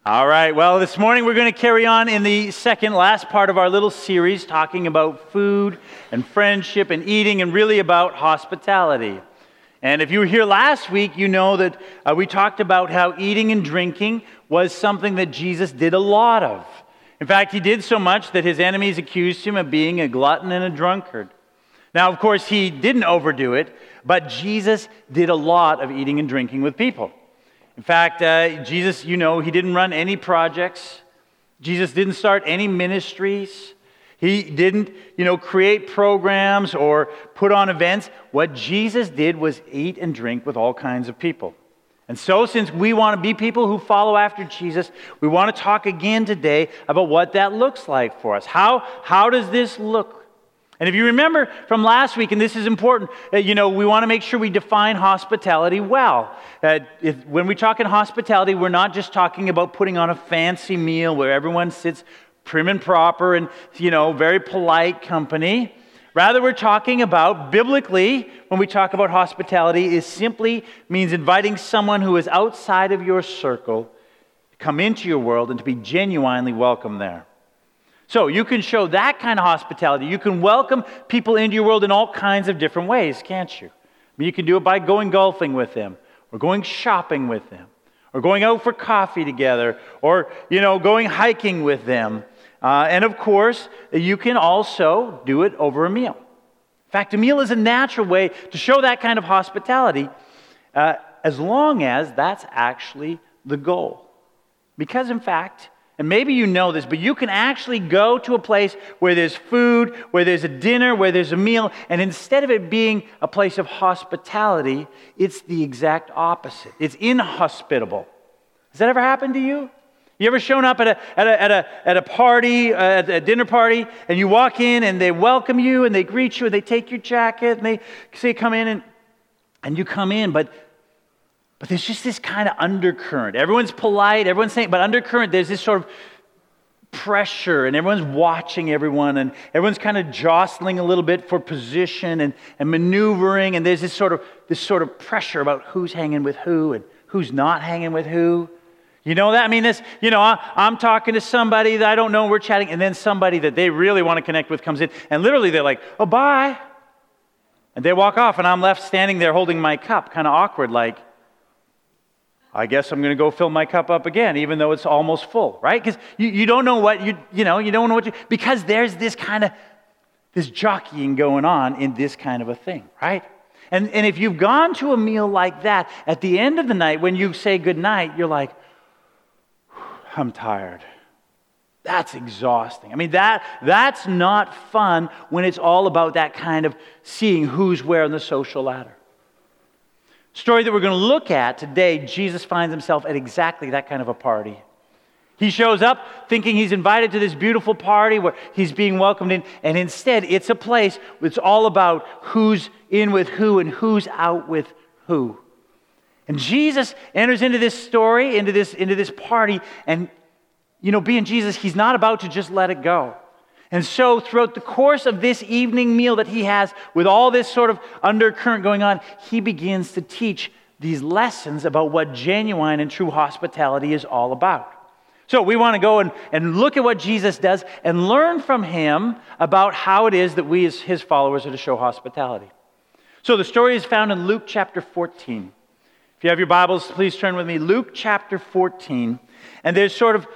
All right, well, this morning we're going to carry on in the second last part of our little series talking about food and friendship and eating and really about hospitality. And if you were here last week, you know that we talked about how eating and drinking was something that Jesus did a lot of. In fact, he did so much that his enemies accused him of being a glutton and a drunkard. Now, of course, he didn't overdo it, but Jesus did a lot of eating and drinking with people. In fact, Jesus, he didn't run any projects. Jesus didn't start any ministries. He didn't, create programs or put on events. What Jesus did was eat and drink with all kinds of people. And so, since we want to be people who follow after Jesus, we want to talk again today about what that looks like for us. How does this look? And if you remember from last week, and this is important, we want to make sure we define hospitality well. When we talk in hospitality, we're not just talking about putting on a fancy meal where everyone sits prim and proper and, very polite company. Rather, we're talking about, biblically, when we talk about hospitality, it simply means inviting someone who is outside of your circle to come into your world and to be genuinely welcome there. So you can show that kind of hospitality. You can welcome people into your world in all kinds of different ways, can't you? You can do it by going golfing with them, or going shopping with them, or going out for coffee together, or, going hiking with them. And of course, you can also do it over a meal. In fact, a meal is a natural way to show that kind of hospitality, as long as that's actually the goal. Because, in fact, and maybe you know this, but you can actually go to a place where there's food, where there's a dinner, where there's a meal, and instead of it being a place of hospitality, it's the exact opposite. It's inhospitable. Has that ever happened to you? You ever shown up at a party, at a dinner party, and you walk in and they welcome you and they greet you and they take your jacket and they say come in and you come in, but there's just this kind of undercurrent. Everyone's polite, everyone's saying, but undercurrent, there's this sort of pressure, and everyone's watching everyone, and everyone's kind of jostling a little bit for position and maneuvering, and there's this sort of pressure about who's hanging with who and who's not hanging with who. You know that? I mean, I'm talking to somebody that I don't know, we're chatting, and then somebody that they really want to connect with comes in, and literally they're like, oh, bye. And they walk off, and I'm left standing there holding my cup, kind of awkward, like, I guess I'm going to go fill my cup up again, even though it's almost full, right? Because you don't know what you don't know what because there's this jockeying going on in this kind of a thing, right? And if you've gone to a meal like that, at the end of the night, when you say goodnight, you're like, I'm tired. That's exhausting. I mean, that's not fun when it's all about that kind of seeing who's where on the social ladder. Story that we're going to look at today, Jesus finds himself at exactly that kind of a party. He shows up thinking he's invited to this beautiful party where he's being welcomed in, and instead it's a place that's all about who's in with who and who's out with who. And Jesus enters into this story, into this party, and being Jesus, he's not about to just let it go. And so throughout the course of this evening meal that he has, with all this sort of undercurrent going on, he begins to teach these lessons about what genuine and true hospitality is all about. So we want to go and look at what Jesus does and learn from him about how it is that we as his followers are to show hospitality. So the story is found in Luke chapter 14. If you have your Bibles, please turn with me. Luke chapter 14. And there's sort of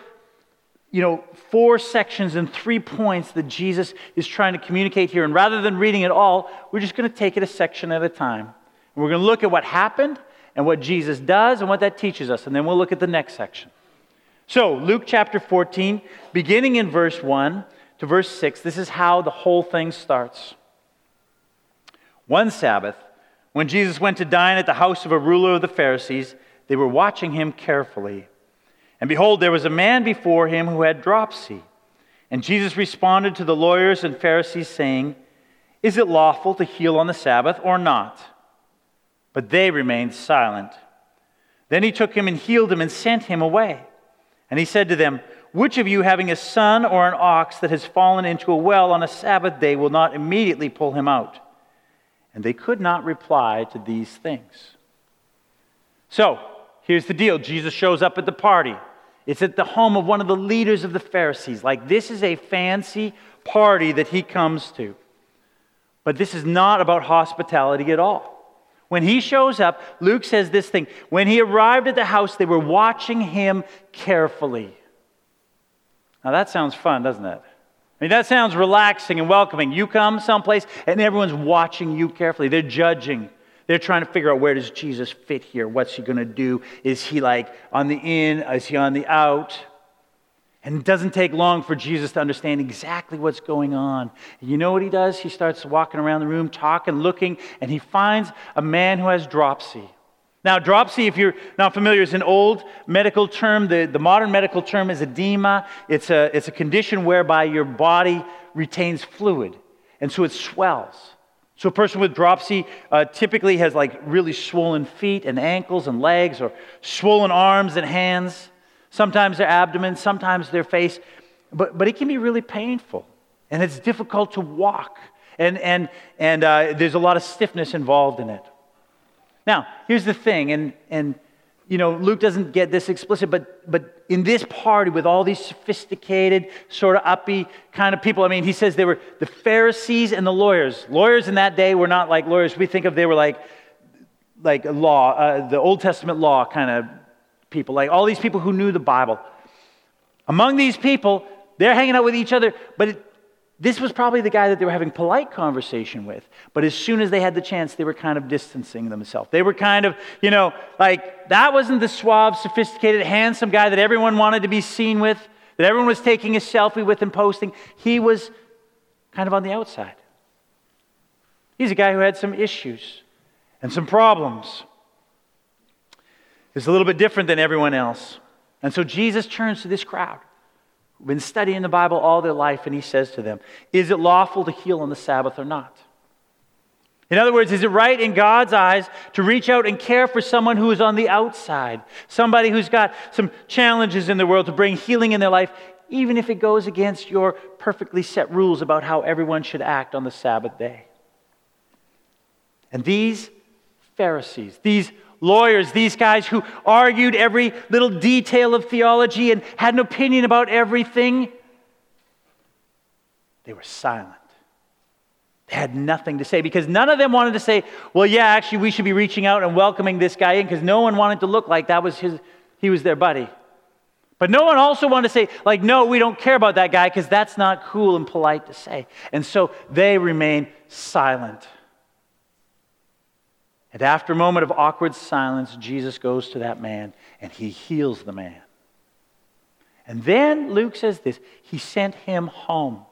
4 sections and 3 points that Jesus is trying to communicate here. And rather than reading it all, we're just going to take it a section at a time. And we're going to look at what happened and what Jesus does and what that teaches us. And then we'll look at the next section. So, Luke chapter 14, beginning in verse 1 to verse 6, this is how the whole thing starts. One Sabbath, when Jesus went to dine at the house of a ruler of the Pharisees, they were watching him carefully. And behold, there was a man before him who had dropsy. And Jesus responded to the lawyers and Pharisees, saying, Is it lawful to heal on the Sabbath or not? But they remained silent. Then he took him and healed him and sent him away. And he said to them, Which of you, having a son or an ox that has fallen into a well on a Sabbath day, will not immediately pull him out? And they could not reply to these things. So, here's the deal. Jesus shows up at the party. It's at the home of one of the leaders of the Pharisees. Like, this is a fancy party that he comes to. But this is not about hospitality at all. When he shows up, Luke says this thing. When he arrived at the house, they were watching him carefully. Now that sounds fun, doesn't it? I mean, that sounds relaxing and welcoming. You come someplace and everyone's watching you carefully. They're judging. They're trying to figure out, where does Jesus fit here? What's he going to do? Is he like on the in? Is he on the out? And it doesn't take long for Jesus to understand exactly what's going on. And you know what he does? He starts walking around the room, talking, looking, and he finds a man who has dropsy. Now, dropsy, if you're not familiar, is an old medical term. The modern medical term is edema. It's a condition whereby your body retains fluid, and so it swells. So a person with dropsy typically has like really swollen feet and ankles and legs, or swollen arms and hands. Sometimes their abdomen, sometimes their face. But it can be really painful, and it's difficult to walk, and there's a lot of stiffness involved in it. Now, here's the thing, and you know, Luke doesn't get this explicit, but in this party with all these sophisticated, sort of uppy kind of people, I mean, he says they were the Pharisees and the lawyers. Lawyers in that day were not like lawyers we think of. They were like law, the Old Testament law kind of people, like all these people who knew the Bible. Among these people, they're hanging out with each other, but this was probably the guy that they were having polite conversation with. But as soon as they had the chance, they were kind of distancing themselves. They were kind of, you know, like, that wasn't the suave, sophisticated, handsome guy that everyone wanted to be seen with, that everyone was taking a selfie with and posting. He was kind of on the outside. He's a guy who had some issues and some problems. He's a little bit different than everyone else. And so Jesus turns to this crowd who've been studying the Bible all their life, and he says to them, is it lawful to heal on the Sabbath or not? In other words, is it right in God's eyes to reach out and care for someone who is on the outside, somebody who's got some challenges in the world, to bring healing in their life, even if it goes against your perfectly set rules about how everyone should act on the Sabbath day? And these Pharisees, these lawyers, these guys who argued every little detail of theology and had an opinion about everything, they were silent. They had nothing to say, because none of them wanted to say, well, yeah, actually we should be reaching out and welcoming this guy in, because no one wanted to look like he was their buddy. But no one also wanted to say, like, no, we don't care about that guy, because that's not cool and polite to say. And so they remain silent. And after a moment of awkward silence, Jesus goes to that man and he heals the man. And then Luke says this, he sent him home.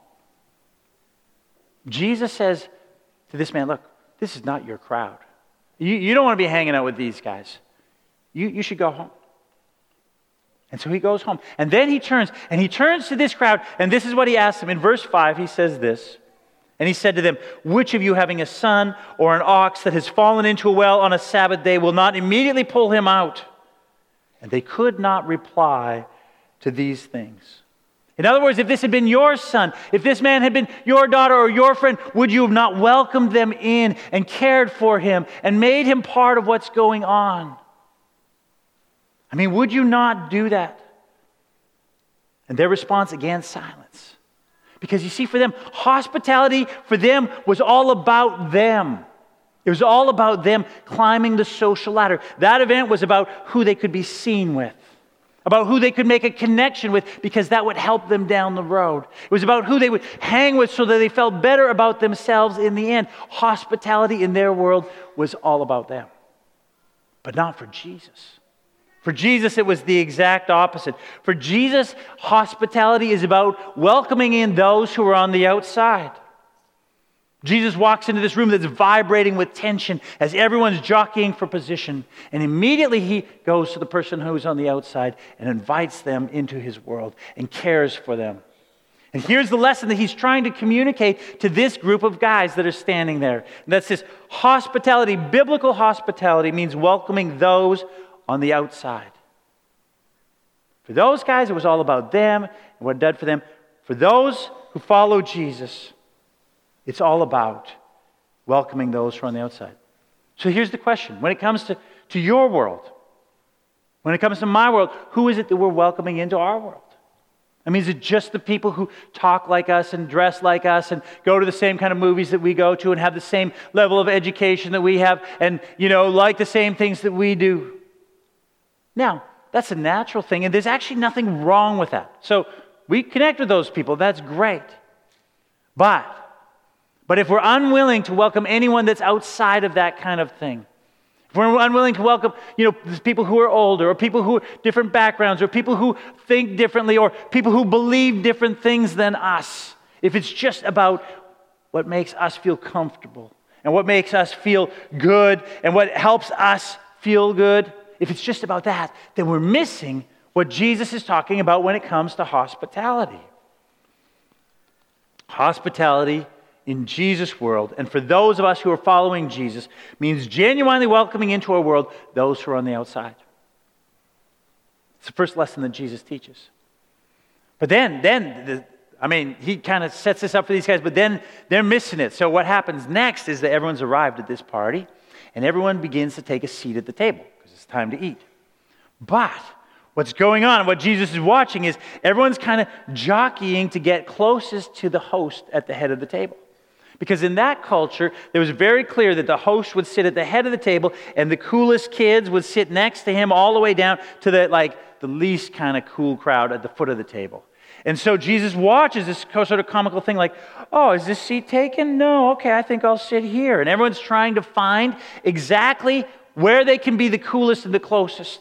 Jesus says to this man, look, this is not your crowd. You don't want to be hanging out with these guys. You should go home. And so he goes home. And then he turns to this crowd, and this is what he asks them. In verse 5, he says this. And he said to them, which of you, having a son or an ox that has fallen into a well on a Sabbath day, will not immediately pull him out? And they could not reply to these things. In other words, if this had been your son, if this man had been your daughter or your friend, would you have not welcomed them in and cared for him and made him part of what's going on? I mean, would you not do that? And their response, again, silence. Because you see, for them, hospitality for them was all about them. It was all about them climbing the social ladder. That event was about who they could be seen with, about who they could make a connection with, because that would help them down the road. It was about who they would hang with so that they felt better about themselves in the end. Hospitality in their world was all about them, but not for Jesus. For Jesus, it was the exact opposite. For Jesus, hospitality is about welcoming in those who are on the outside. Jesus walks into this room that's vibrating with tension as everyone's jockeying for position. And immediately he goes to the person who's on the outside and invites them into his world and cares for them. And here's the lesson that he's trying to communicate to this group of guys that are standing there. And that's this hospitality. Biblical hospitality means welcoming those on the outside. For those guys, it was all about them and what it did for them. For those who follow Jesus, it's all about welcoming those who are on the outside. So here's the question. When it comes to your world, When it comes to my world, who is it that we're welcoming into our world? I mean, is it just the people who talk like us and dress like us and go to the same kind of movies that we go to and have the same level of education that we have and, like the same things that we do? Now, that's a natural thing, and there's actually nothing wrong with that. So we connect with those people. That's great. But if we're unwilling to welcome anyone that's outside of that kind of thing, if we're unwilling to welcome, people who are older, or people who are different backgrounds, or people who think differently, or people who believe different things than us, if it's just about what makes us feel comfortable, and what makes us feel good, and what helps us feel good, if it's just about that, then we're missing what Jesus is talking about when it comes to hospitality. Hospitality in Jesus' world, and for those of us who are following Jesus, means genuinely welcoming into our world those who are on the outside. It's the first lesson that Jesus teaches. But then he kind of sets this up for these guys, but then they're missing it. So what happens next is that everyone's arrived at this party, and everyone begins to take a seat at the table, because it's time to eat. But what's going on, and what Jesus is watching, is everyone's kind of jockeying to get closest to the host at the head of the table. Because in that culture, it was very clear that the host would sit at the head of the table, and the coolest kids would sit next to him all the way down to the least kind of cool crowd at the foot of the table. And so Jesus watches this sort of comical thing like, oh, is this seat taken? No, okay, I think I'll sit here. And everyone's trying to find exactly where they can be the coolest and the closest.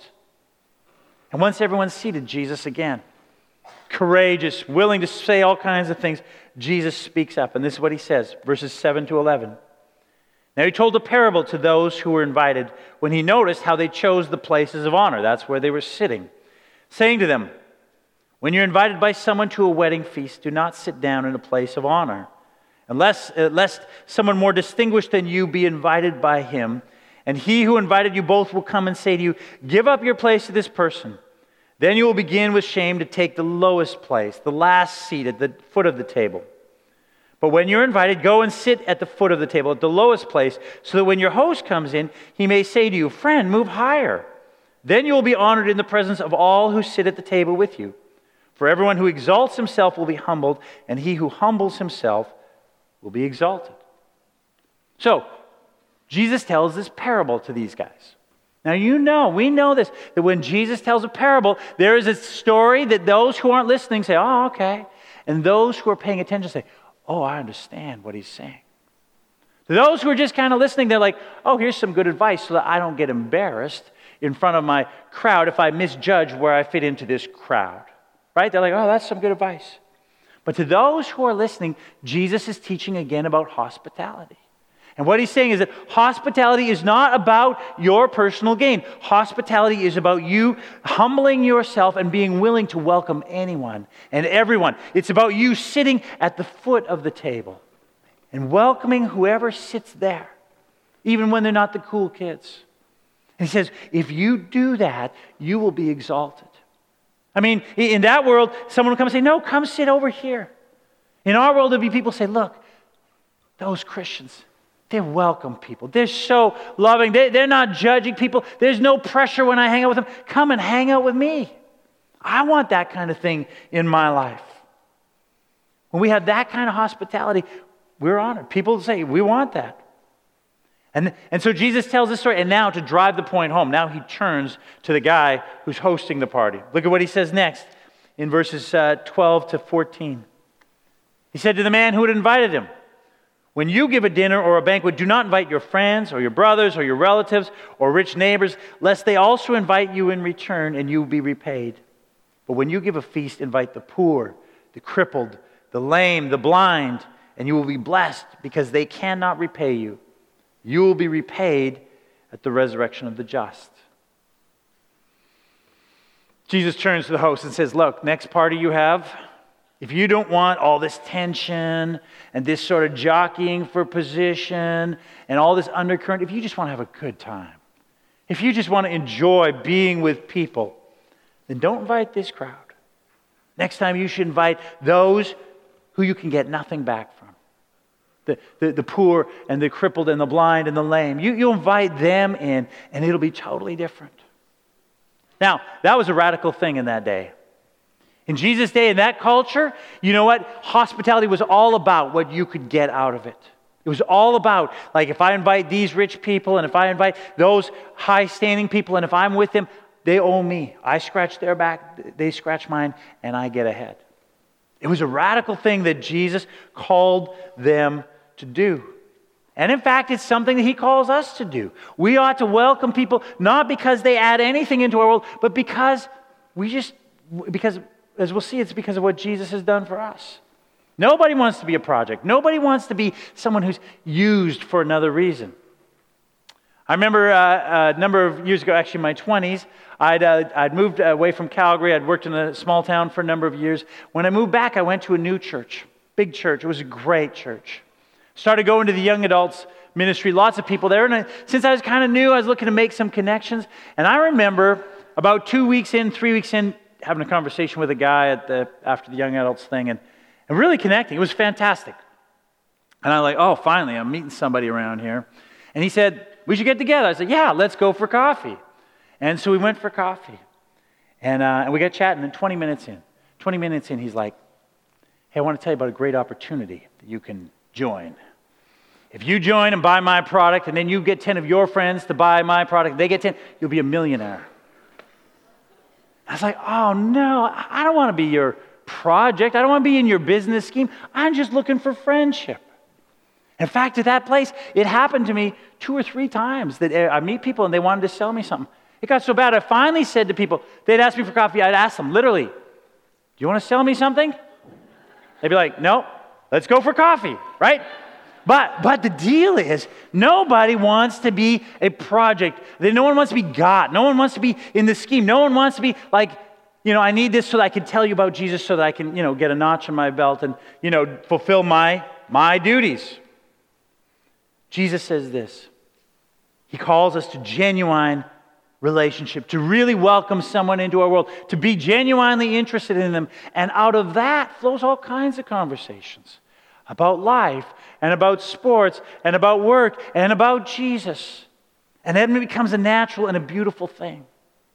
And once everyone's seated, Jesus again, courageous, willing to say all kinds of things, Jesus speaks up, and this is what he says, verses 7 to 11. Now he told a parable to those who were invited when he noticed how they chose the places of honor. That's where they were sitting, saying to them, when you're invited by someone to a wedding feast, do not sit down in a place of honor, lest someone more distinguished than you be invited by him, and he who invited you both will come and say to you, give up your place to this person. Then you will begin with shame to take the lowest place, the last seat at the foot of the table. But when you're invited, go and sit at the foot of the table, at the lowest place, so that when your host comes in, he may say to you, friend, move higher. Then you will be honored in the presence of all who sit at the table with you. For everyone who exalts himself will be humbled, and he who humbles himself will be exalted. So, Jesus tells this parable to these guys. Now we know this, that when Jesus tells a parable, there is a story that those who aren't listening say, oh, okay. And those who are paying attention say, oh, I understand what he's saying. To those who are just kind of listening, they're like, oh, here's some good advice so that I don't get embarrassed in front of my crowd if I misjudge where I fit into this crowd. Right? They're like, oh, that's some good advice. But to those who are listening, Jesus is teaching again about hospitality. And what he's saying is that hospitality is not about your personal gain. Hospitality is about you humbling yourself and being willing to welcome anyone and everyone. It's about you sitting at the foot of the table and welcoming whoever sits there, even when they're not the cool kids. And he says, if you do that, you will be exalted. I mean, in that world, someone will come and say, no, come sit over here. In our world, there'll be people who say, look, those Christians, they're welcome people. They're so loving. They're not judging people. There's no pressure when I hang out with them. Come and hang out with me. I want that kind of thing in my life. When we have that kind of hospitality, we're honored. People say, we want that. And so Jesus tells this story, and now to drive the point home, now he turns to the guy who's hosting the party. Look at what he says next in verses 12 to 14. He said to the man who had invited him, when you give a dinner or a banquet, do not invite your friends or your brothers or your relatives or rich neighbors, lest they also invite you in return and you will be repaid. But when you give a feast, invite the poor, the crippled, the lame, the blind, and you will be blessed because they cannot repay you. You will be repaid at the resurrection of the just. Jesus turns to the host and says, look, next party you have, if you don't want all this tension and this sort of jockeying for position and all this undercurrent, if you just want to have a good time, if you just want to enjoy being with people, then don't invite this crowd. Next time you should invite those who you can get nothing back from. The poor and the crippled and the blind and the lame. You invite them in and it'll be totally different. Now, that was a radical thing in that day. In Jesus' day, in that culture, you know what? Hospitality was all about what you could get out of it. It was all about, like, if I invite these rich people and if I invite those high-standing people and if I'm with them, they owe me. I scratch their back, they scratch mine, and I get ahead. It was a radical thing that Jesus called them to do. And in fact, it's something that he calls us to do. We ought to welcome people, not because they add anything into our world, but because as we'll see, it's because of what Jesus has done for us. Nobody wants to be a project. Nobody wants to be someone who's used for another reason. I remember a number of years ago, actually in my 20s, I'd moved away from Calgary. I'd worked in a small town for a number of years. When I moved back, I went to a new church, big church. It was a great church. Started going to the young adults ministry, lots of people there. And since I was kind of new, I was looking to make some connections. And I remember about 3 weeks in, having a conversation with a guy after the young adults thing and really connecting. It was fantastic. And I'm like, oh, finally, I'm meeting somebody around here. And he said, we should get together. I said, yeah, let's go for coffee. And so we went for coffee. And we got chatting, and 20 minutes in, he's like, hey, I want to tell you about a great opportunity that you can join. If you join and buy my product, and then you get 10 of your friends to buy my product, they get 10, you'll be a millionaire. I was like, oh no, I don't want to be your project. I don't want to be in your business scheme. I'm just looking for friendship. In fact, at that place, it happened to me 2 or 3 times that I meet people and they wanted to sell me something. It got so bad, I finally said to people, they'd ask me for coffee, I'd ask them, literally, do you want to sell me something? They'd be like, no, let's go for coffee, right? But the deal is, nobody wants to be a project. No one wants to be God. No one wants to be in the scheme. No one wants to be like, I need this so that I can tell you about Jesus so that I can, get a notch on my belt and, fulfill my duties. Jesus says this. He calls us to genuine relationship, to really welcome someone into our world, to be genuinely interested in them. And out of that flows all kinds of conversations about life and about sports and about work and about Jesus. And then it becomes a natural and a beautiful thing.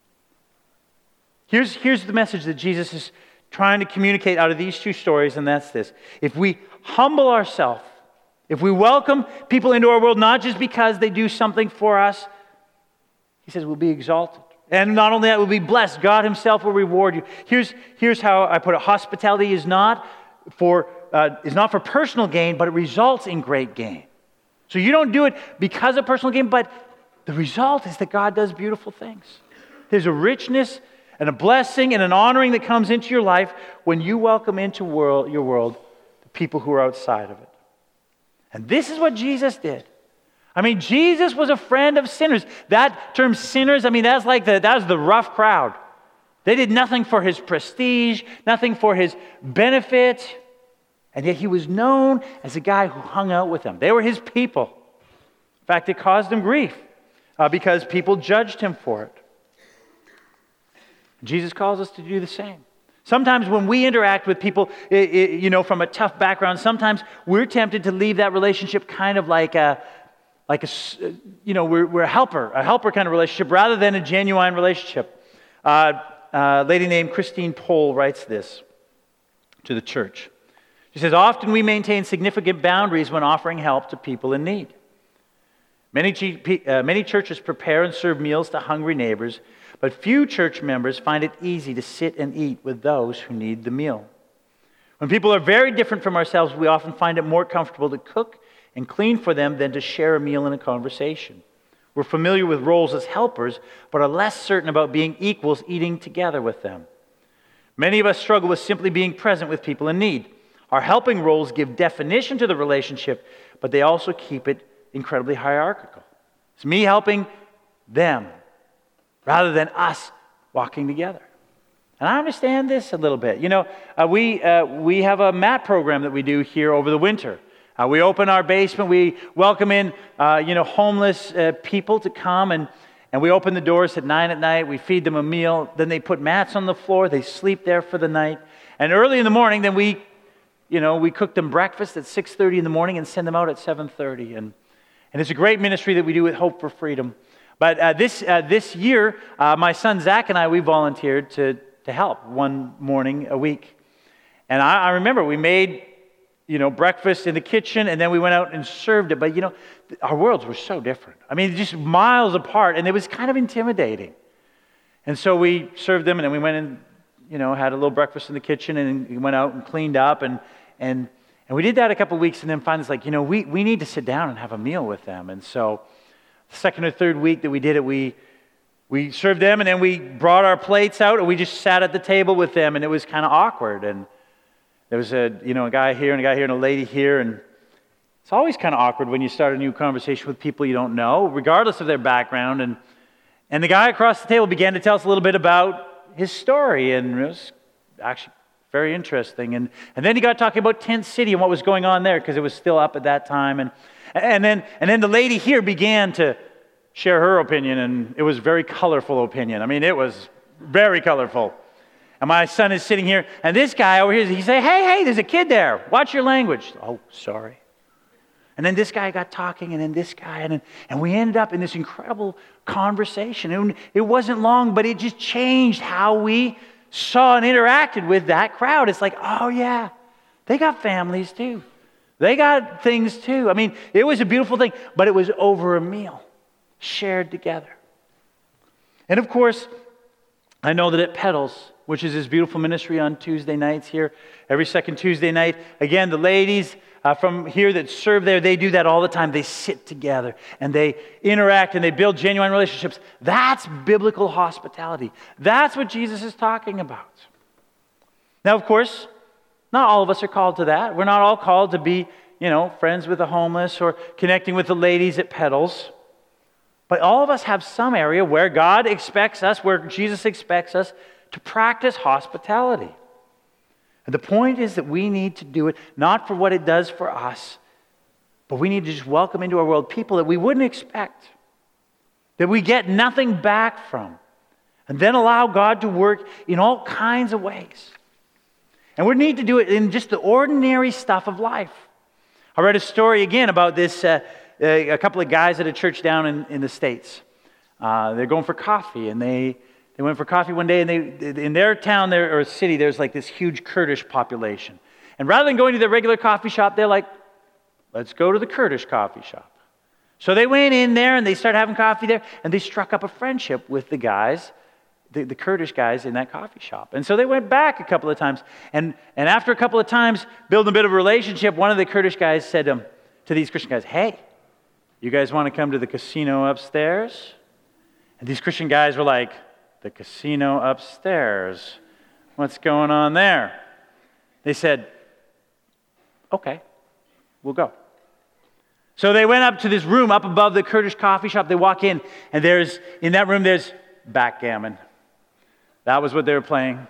Here's the message that Jesus is trying to communicate out of these 2 stories, and that's this. If we humble ourselves, if we welcome people into our world, not just because they do something for us, he says we'll be exalted. And not only that, we'll be blessed. God himself will reward you. Here's how I put it. Hospitality is not for personal gain, but it results in great gain. So you don't do it because of personal gain, but the result is that God does beautiful things. There's a richness and a blessing and an honoring that comes into your life when you welcome into your world the people who are outside of it. And this is what Jesus did. Jesus was a friend of sinners. That term sinners, that was the rough crowd. They did nothing for his prestige, nothing for his benefit. And yet he was known as a guy who hung out with them. They were his people. In fact, it caused him grief because people judged him for it. Jesus calls us to do the same. Sometimes when we interact with people, from a tough background, sometimes we're tempted to leave that relationship kind of we're a helper kind of relationship rather than a genuine relationship. A lady named Christine Pohl writes this to the church. She says, often we maintain significant boundaries when offering help to people in need. Many churches prepare and serve meals to hungry neighbors, but few church members find it easy to sit and eat with those who need the meal. When people are very different from ourselves, we often find it more comfortable to cook and clean for them than to share a meal and a conversation. We're familiar with roles as helpers, but are less certain about being equals eating together with them. Many of us struggle with simply being present with people in need. Our helping roles give definition to the relationship, but they also keep it incredibly hierarchical. It's me helping them rather than us walking together. And I understand this a little bit. We have a mat program that we do here over the winter. We open our basement. We welcome in, homeless people to come, and we open the doors at 9 at night. We feed them a meal. Then they put mats on the floor. They sleep there for the night. And early in the morning, then we cook them breakfast at 6:30 in the morning and send them out at 7:30. And it's a great ministry that we do with Hope for Freedom. But this year, my son Zach and I, we volunteered to help one morning a week. And I remember we made, breakfast in the kitchen, and then we went out and served it. But, our worlds were so different. I mean, just miles apart, and it was kind of intimidating. And so we served them, and then we went and, had a little breakfast in the kitchen, and we went out and cleaned up, and we did that a couple of weeks, and then finally it's like, we need to sit down and have a meal with them. And so the second or third week that we did it, we served them, and then we brought our plates out, and we just sat at the table with them, and it was kind of awkward. And there was a guy here and a guy here and a lady here, and it's always kind of awkward when you start a new conversation with people you don't know, regardless of their background. And the guy across the table began to tell us a little bit about his story, and it was actually very interesting. And then he got talking about Tent City and what was going on there, because it was still up at that time. And then the lady here began to share her opinion, and it was a very colorful opinion. I mean, it was very colorful. And my son is sitting here, and this guy over here, he said, hey, there's a kid there. Watch your language. Oh, sorry. And then this guy got talking, and then this guy, and we ended up in this incredible conversation. And it wasn't long, but it just changed how we saw and interacted with that crowd. It's like, oh yeah, they got families too. They got things too. I mean, it was a beautiful thing, but it was over a meal, shared together. And of course, I know that at Petals, which is this beautiful ministry on Tuesday nights here, every second Tuesday night, again, the ladies from here that serve there, they do that all the time. They sit together and they interact and they build genuine relationships. That's biblical hospitality. That's what Jesus is talking about. Now, of course, not all of us are called to that. We're not all called to be, friends with the homeless or connecting with the ladies at Petals. But all of us have some area where God expects us, where Jesus expects us to practice hospitality. And the point is that we need to do it not for what it does for us, but we need to just welcome into our world people that we wouldn't expect, that we get nothing back from, and then allow God to work in all kinds of ways. And we need to do it in just the ordinary stuff of life. I read a story again about this, a couple of guys at a church down in the States. They're going for coffee, and they went for coffee one day, and in their town or city, there's like this huge Kurdish population. And rather than going to the regular coffee shop, they're like, let's go to the Kurdish coffee shop. So they went in there, and they started having coffee there, and they struck up a friendship with the guys, the Kurdish guys in that coffee shop. And so they went back a couple of times. And after a couple of times, building a bit of a relationship, one of the Kurdish guys said to these Christian guys, hey, you guys want to come to the casino upstairs? And these Christian guys were like, the casino upstairs. What's going on there? They said, okay, we'll go. So they went up to this room up above the Kurdish coffee shop. They walk in, and in that room there's backgammon. That was what they were playing.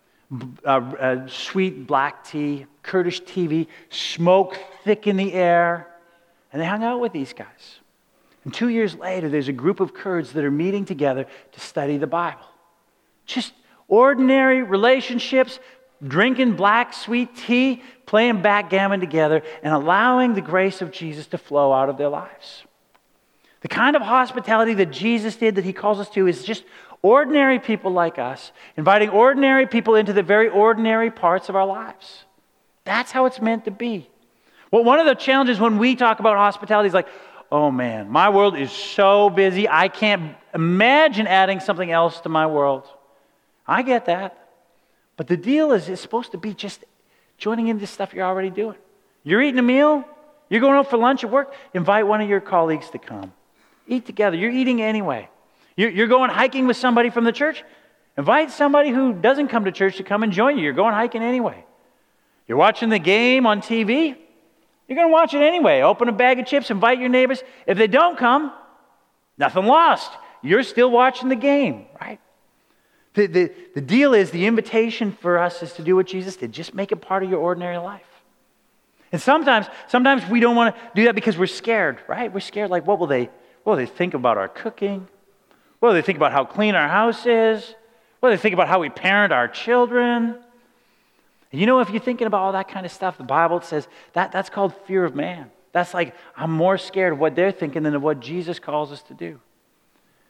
Sweet black tea, Kurdish TV, smoke thick in the air. And they hung out with these guys. And 2 years later, there's a group of Kurds that are meeting together to study the Bible. Just ordinary relationships, drinking black sweet tea, playing backgammon together, and allowing the grace of Jesus to flow out of their lives. The kind of hospitality that Jesus did, that he calls us to, is just ordinary people like us, inviting ordinary people into the very ordinary parts of our lives. That's how it's meant to be. Well, one of the challenges when we talk about hospitality is like, oh man, my world is so busy, I can't imagine adding something else to my world. I get that. But the deal is, it's supposed to be just joining into stuff you're already doing. You're eating a meal, you're going out for lunch at work, invite one of your colleagues to come. Eat together. You're eating anyway. You're going hiking with somebody from the church, invite somebody who doesn't come to church to come and join you. You're going hiking anyway. You're watching the game on TV, you're going to watch it anyway. Open a bag of chips, invite your neighbors. If they don't come, nothing lost. You're still watching the game, right? The deal is, the invitation for us is to do what Jesus did. Just make it part of your ordinary life. And sometimes we don't want to do that because we're scared, right? We're scared, like, what will they think about our cooking? What will they think about how clean our house is? What will they think about how we parent our children? You know, if you're thinking about all that kind of stuff, the Bible says that's called fear of man. That's like, I'm more scared of what they're thinking than of what Jesus calls us to do.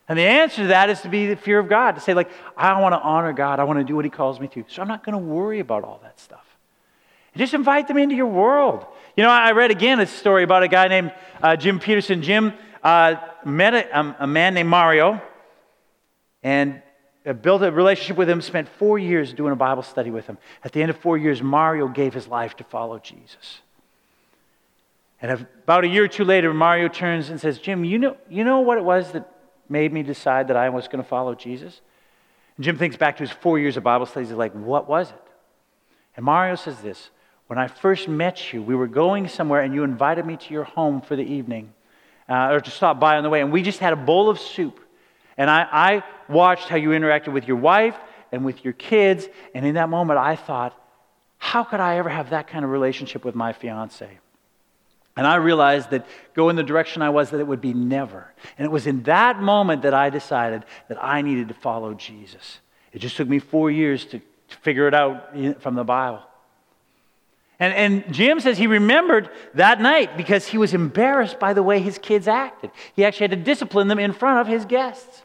And the answer to that is to be the fear of God, to say, like, I want to honor God. I want to do what He calls me to. So I'm not going to worry about all that stuff. And just invite them into your world. You know, I read again a story about a guy named Jim Peterson. Jim met a man named Mario and built a relationship with him, spent 4 years doing a Bible study with him. At the end of 4 years, Mario gave his life to follow Jesus. And about a year or two later, Mario turns and says, Jim, you know what it was that made me decide that I was going to follow Jesus? And Jim thinks back to his 4 years of Bible studies. He's like, what was it? And Mario says this, when I first met you, we were going somewhere and you invited me to your home for the evening, or to stop by on the way, and we just had a bowl of soup. And I watched how you interacted with your wife and with your kids, and in that moment I thought, how could I ever have that kind of relationship with my fiance? And I realized that going the direction I was, that it would be never. And it was in that moment that I decided that I needed to follow Jesus. It just took me 4 years to figure it out from the Bible. And Jim says he remembered that night because he was embarrassed by the way his kids acted. He actually had to discipline them in front of his guests.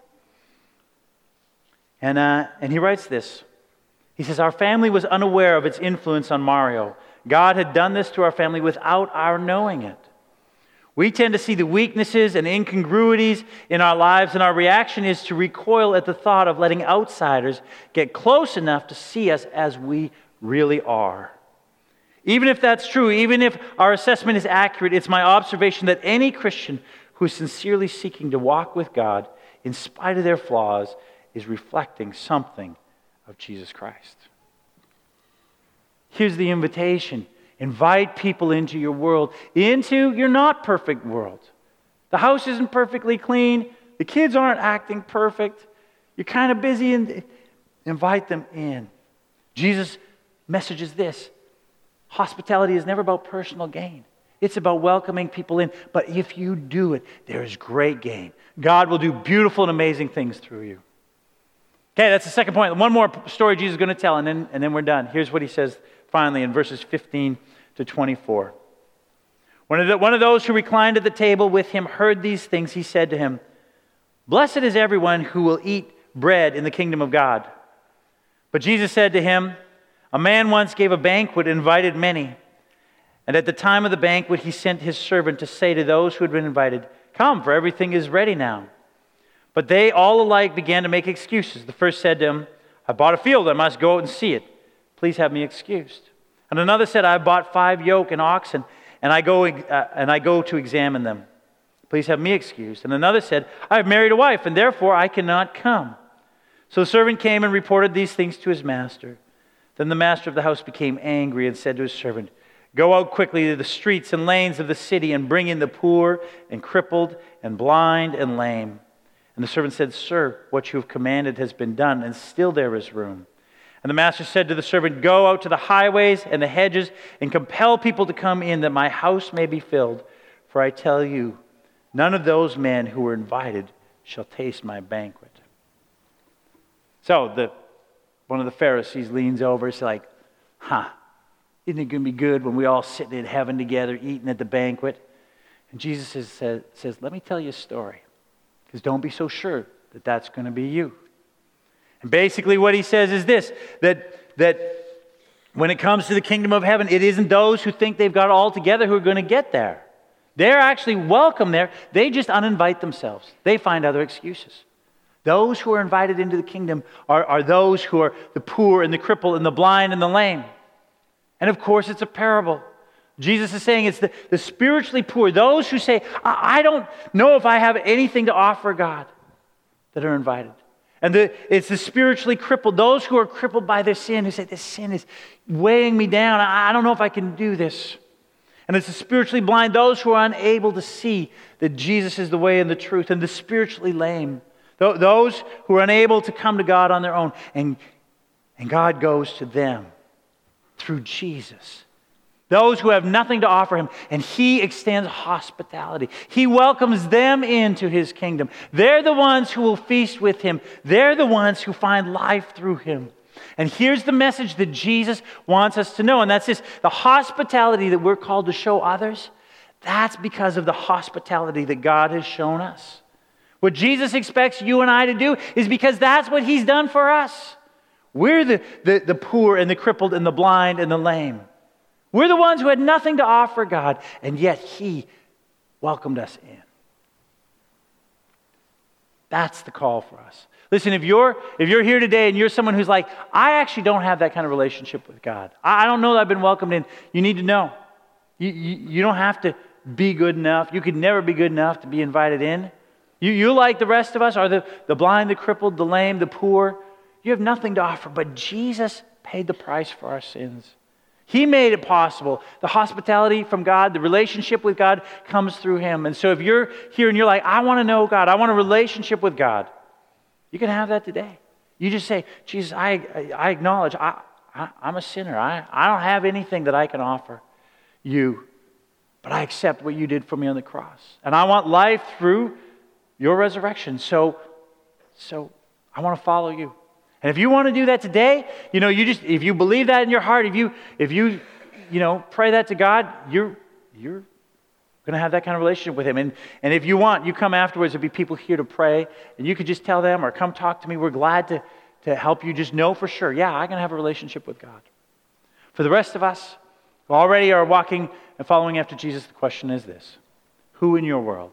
And he writes this. He says, our family was unaware of its influence on Mario. God had done this to our family without our knowing it. We tend to see the weaknesses and incongruities in our lives, and our reaction is to recoil at the thought of letting outsiders get close enough to see us as we really are. Even if that's true, even if our assessment is accurate, it's my observation that any Christian who is sincerely seeking to walk with God, in spite of their flaws, is reflecting something of Jesus Christ. Here's the invitation. Invite people into your world, into your not perfect world. The house isn't perfectly clean. The kids aren't acting perfect. You're kind of busy, and invite them in. Jesus' message is this. Hospitality is never about personal gain. It's about welcoming people in. But if you do it, there is great gain. God will do beautiful and amazing things through you. Okay, that's the second point. One more story Jesus is going to tell, and then we're done. Here's what he says finally in verses 15 to 24. One of those who reclined at the table with him heard these things. He said to him, "Blessed is everyone who will eat bread in the kingdom of God." But Jesus said to him, "A man once gave a banquet and invited many. And at the time of the banquet, he sent his servant to say to those who had been invited, 'Come, for everything is ready now.' But they all alike began to make excuses. The first said to him, 'I bought a field, I must go out and see it. Please have me excused.' And another said, 'I bought 5 yoke and oxen, and I go to examine them. Please have me excused.' And another said, 'I have married a wife, and therefore I cannot come.' So the servant came and reported these things to his master. Then the master of the house became angry and said to his servant, 'Go out quickly to the streets and lanes of the city and bring in the poor and crippled and blind and lame.' And the servant said, 'Sir, what you have commanded has been done, and still there is room.' And the master said to the servant, 'Go out to the highways and the hedges and compel people to come in, that my house may be filled. For I tell you, none of those men who were invited shall taste my banquet.'" So one of the Pharisees leans over and is like, isn't it going to be good when we all sitting in heaven together eating at the banquet? And Jesus says, "Let me tell you a story. Because don't be so sure that that's going to be you." And basically what he says is this, that when it comes to the kingdom of heaven, it isn't those who think they've got it all together who are going to get there. They're actually welcome there. They just uninvite themselves. They find other excuses. Those who are invited into the kingdom are those who are the poor and the crippled and the blind and the lame. And of course, it's a parable. Jesus is saying it's the spiritually poor, those who say, I don't know if I have anything to offer God, that are invited. And it's the spiritually crippled, those who are crippled by their sin, who say, this sin is weighing me down. I don't know if I can do this. And it's the spiritually blind, those who are unable to see that Jesus is the way and the truth, and the spiritually lame, those who are unable to come to God on their own. And God goes to them through Jesus. Those who have nothing to offer him, and he extends hospitality. He welcomes them into his kingdom. They're the ones who will feast with him. They're the ones who find life through him. And here's the message that Jesus wants us to know, and that's this: the hospitality that we're called to show others, that's because of the hospitality that God has shown us. What Jesus expects you and I to do is because that's what He's done for us. We're the poor and the crippled and the blind and the lame. We're the ones who had nothing to offer God, and yet He welcomed us in. That's the call for us. Listen, if you're here today and you're someone who's like, I actually don't have that kind of relationship with God. I don't know that I've been welcomed in. You need to know. You don't have to be good enough. You could never be good enough to be invited in. You like the rest of us, are the blind, the crippled, the lame, the poor. You have nothing to offer, but Jesus paid the price for our sins. He made it possible. The hospitality from God, the relationship with God comes through Him. And so if you're here and you're like, I want to know God, I want a relationship with God, you can have that today. You just say, Jesus, I acknowledge I'm a sinner. I don't have anything that I can offer you, but I accept what you did for me on the cross. And I want life through your resurrection. So I want to follow you. And if you want to do that today, if you believe that in your heart, if you pray that to God, you're going to have that kind of relationship with Him. And if you want, you come afterwards. There'll be people here to pray, and you could just tell them or come talk to me. We're glad to help you just know for sure, yeah, I can have a relationship with God. For the rest of us who already are walking and following after Jesus, the question is this: who in your world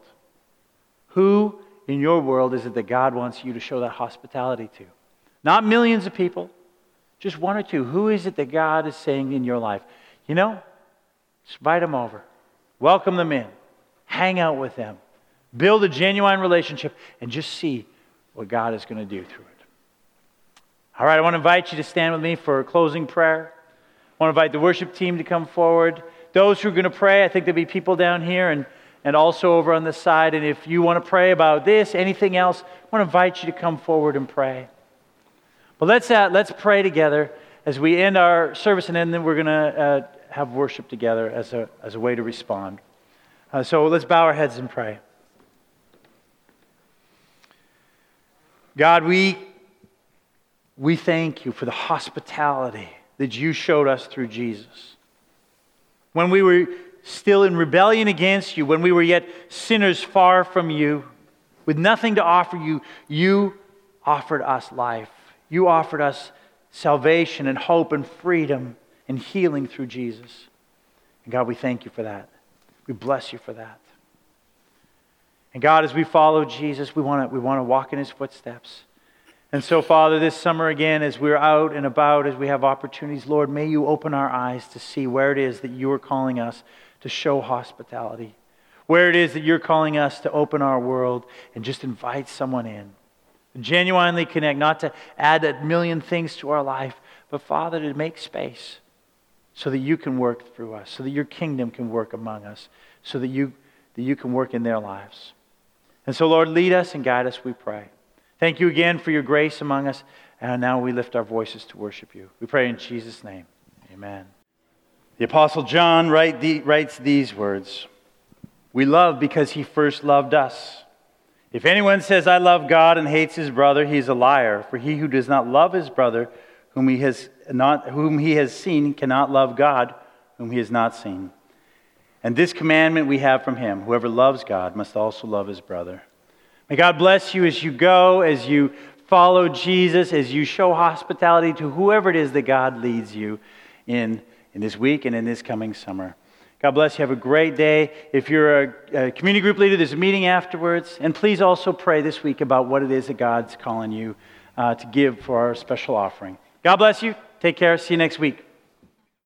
is it that God wants you to show that hospitality to? Not millions of people, just one or two. Who is it that God is saying in your life, just invite them over. Welcome them in. Hang out with them. Build a genuine relationship and just see what God is going to do through it. All right, I want to invite you to stand with me for a closing prayer. I want to invite the worship team to come forward. Those who are going to pray, I think there'll be people down here and also over on this side. And if you want to pray about this, anything else, I want to invite you to come forward and pray. But let's pray together as we end our service, and then we're going to have worship together as a way to respond. So let's bow our heads and pray. God, we thank you for the hospitality that you showed us through Jesus. When we were still in rebellion against you, when we were yet sinners far from you, with nothing to offer you, you offered us life. You offered us salvation and hope and freedom and healing through Jesus. And God, we thank you for that. We bless you for that. And God, as we follow Jesus, we want to walk in His footsteps. And so, Father, this summer again, as we're out and about, as we have opportunities, Lord, may you open our eyes to see where it is that you are calling us to show hospitality. Where it is that you're calling us to open our world and just invite someone in. Genuinely connect, not to add a million things to our life, but Father, to make space so that you can work through us, so that your kingdom can work among us, so that you can work in their lives. And so, Lord, lead us and guide us, we pray. Thank you again for your grace among us, and now we lift our voices to worship you. We pray in Jesus' name. Amen. The Apostle John writes these words: "We love because He first loved us. If anyone says, 'I love God,' and hates his brother, he is a liar. For he who does not love his brother, whom he has seen, cannot love God, whom he has not seen. And this commandment we have from Him: whoever loves God must also love his brother." May God bless you as you go, as you follow Jesus, as you show hospitality to whoever it is that God leads you in this week and in this coming summer. God bless you. Have a great day. If you're a community group leader, there's a meeting afterwards. And please also pray this week about what it is that God's calling you to give for our special offering. God bless you. Take care. See you next week.